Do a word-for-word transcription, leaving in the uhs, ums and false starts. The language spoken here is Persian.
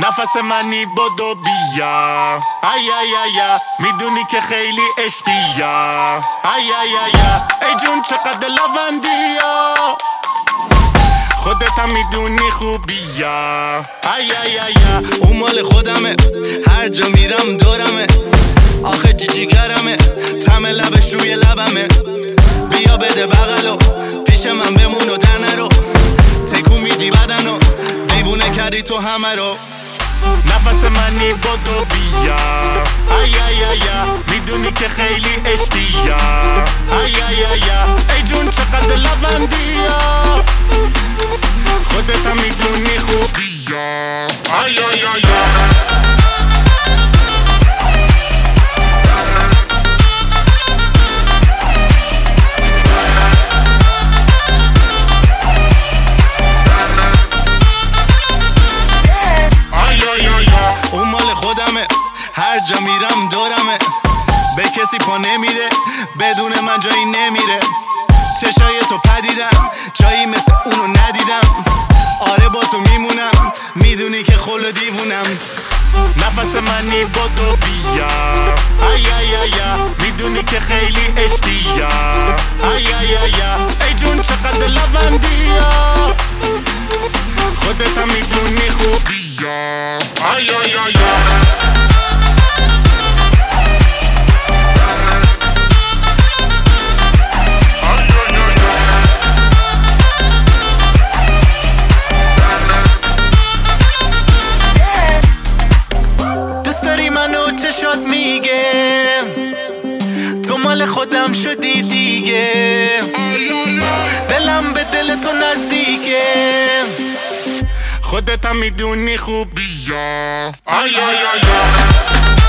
نفس منی بدو بیا ای ای ای میدونی که خیلی عشقیا ای ای ای ای جون چقدر لوندیا خودت هم میدونی خوبیا ای ای ای اون مال خودمه هر جا میرم دورمه آخه جیجیگرمه طعم لبش روی لبمه بیا بده بغلو پیش من بمون و در نرو تکون میدی بدنو دیوونه کردی تو همه رو نفس منی بدو بیا ای ای ای میدونی که خیلی عشقیا ای ای ای ای جون چقدر لوندیا خودت هم میدونی خوبیا ای ای ای اون مال خودمه هر جا میرم دورمه به کسی پا نمیده بدون من جایی نمیره چشای تو پدیدم جایی مثل اونو ندیدم آره با تو میمونم میدونی که خل دیوونم نفس منی بدو بیا ای ای ای میدونی که خیلی عشقیا ای ای ای ای جون چقدر لوندیا خودت هم میدونی خوبیا ای ای ای چشات میگه تو مال خودم شدی دیگه دلم به دل تو نزدیکه خودت هم میدونی خوبیا ای ای ای